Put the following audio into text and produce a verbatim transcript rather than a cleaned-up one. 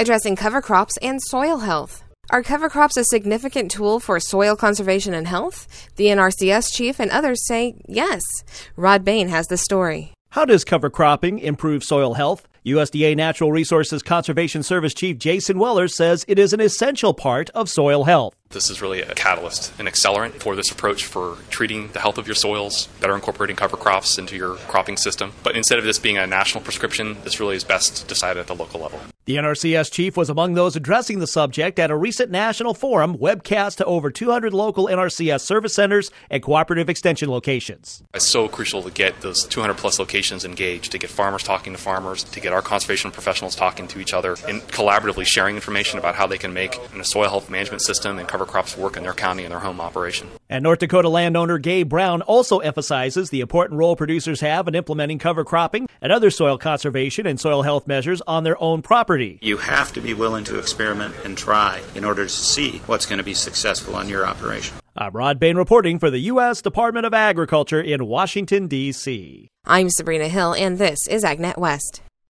addressing cover crops and soil health. Are cover crops a significant tool for soil conservation and health? The N R C S chief and others say yes. Rod Bain has the story. How does cover cropping improve soil health? U S D A Natural Resources Conservation Service Chief Jason Weller says it is an essential part of soil health. This is really a catalyst, an accelerant for this approach for treating the health of your soils, better incorporating cover crops into your cropping system. But instead of this being a national prescription, this really is best decided at the local level. The N R C S chief was among those addressing the subject at a recent national forum webcast to over two hundred local N R C S service centers and cooperative extension locations. It's so crucial to get those two hundred plus locations engaged, to get farmers talking to farmers, to get our conservation professionals talking to each other, and collaboratively sharing information about how they can make a soil health management system and cover crops work in their county and their home operation. And North Dakota landowner Gabe Brown also emphasizes the important role producers have in implementing cover cropping and other soil conservation and soil health measures on their own property. You have to be willing to experiment and try in order to see what's going to be successful on your operation. I'm Rod Bain reporting for the U S Department of Agriculture in Washington, D C I'm Sabrina Hill, and this is AgNet West.